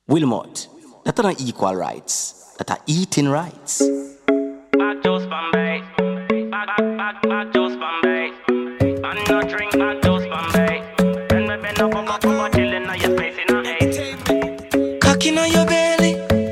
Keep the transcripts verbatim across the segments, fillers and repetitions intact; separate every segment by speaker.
Speaker 1: Wilmot, that are not equal rights, that are eating rights.
Speaker 2: Back juice Bombay, back back back back juice Bombay. Man no drink back juice Bombay. When we bend up, up up up, chillin' on your face in a haze.
Speaker 3: Cocking on your belly,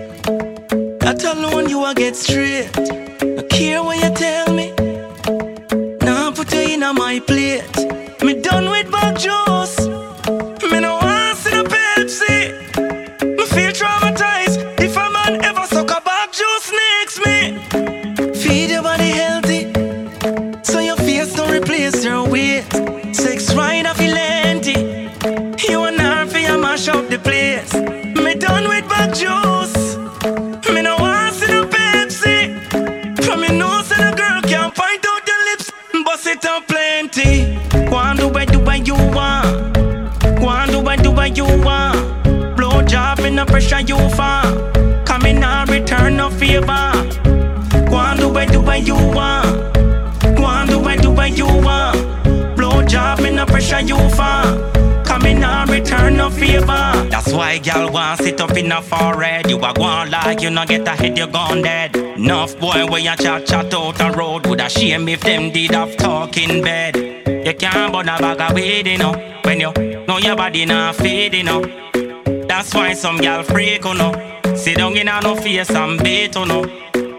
Speaker 3: that alone you a get straight. No care what you tell me, now put you in on my plate. Me done with back juice, me no want see the Pepsi. Me feel traumatized if a man ever suck a back juice next me. Feed your body healthy, so your face don't replace your weight. Sex right off your lengthy, you and her for you mash up the place. Me done with back juice, me no want see the Pepsi. From your nose and a girl can't point out the lips, bust it up plenty. Go and do what do what you want, go and do what do what you want. Blow job in the pressure you find, come in and return no favor. Go and do what do what you want, go and do what do what you want. Blow job in the pressure you find, come in and return no favor. That's why y'all want sit up in a forehead. You a go like you no get ahead, you gone dead. Enough boy where you chat chat out a road, would a shame if them did have talk in bed. You can't burn a bag of weed, you know, when you know your body not feed, you know. That's why some y'all freak, you know. Sit down in a no face and bait, you know.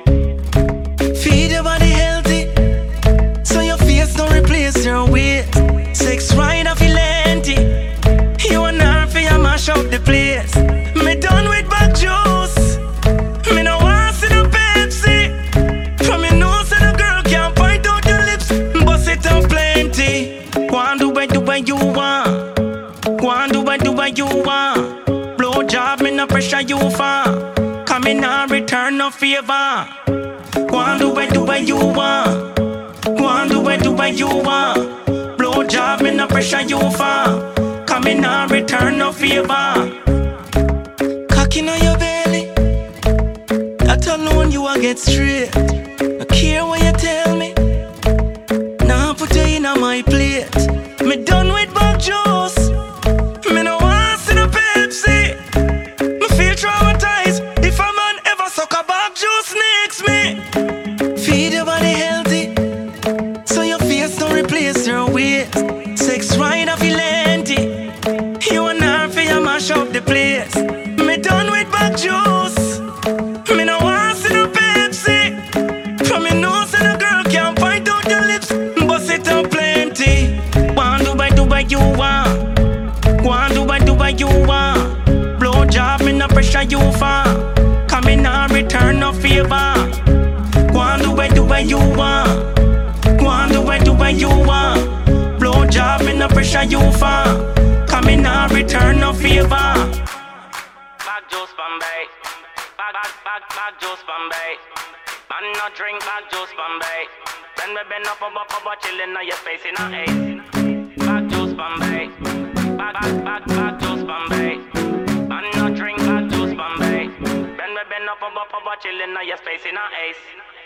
Speaker 3: Feed your body healthy, so your face don't replace your weight. Sex right off your lengthy, you and her for you mash up the place. Me done with back juice, me no want see the Pepsi. From your nose and a girl can't point out the lips, bust it up plenty. Go and do what do what you want, go and do what do what you want. Blow job in the pressure you find, come in and return no favor. Go and do what do what you want, go and do what do what you want. Blow job in the pressure you find, come in and return no favor. Cocking on your belly, that alone you a get straight. No care what you tell me, now put you in on my plate. Me done with back juice, me no want see the Pepsi. Me feel traumatized if a man ever suck a back juice next me. Feed your body healthy, so your face don't replace your weight. Sex right off your lengthy, you and her for you mash up the place. Me done with back juice, me no want see no Pepsi. From your nose and a girl can't point out the lips, bust it up plenty. Go and do what do what you want, go and do what do what you want. Blow job in the pressure you find, come in and return no favor. Go and do what do what you want, go and do what do what you want. Blow job in the pressure you find, come in and return no favor.
Speaker 2: Back juice Bombay, back back back back juice Bombay. Man no drink back juice Bombay. When we bend up, up up up, chillin' on your face in a haze. Back juice Bombay, back back back back juice Bombay. Man no drink back juice Bombay. When we bend up, up up up, chillin' on your face in a haze.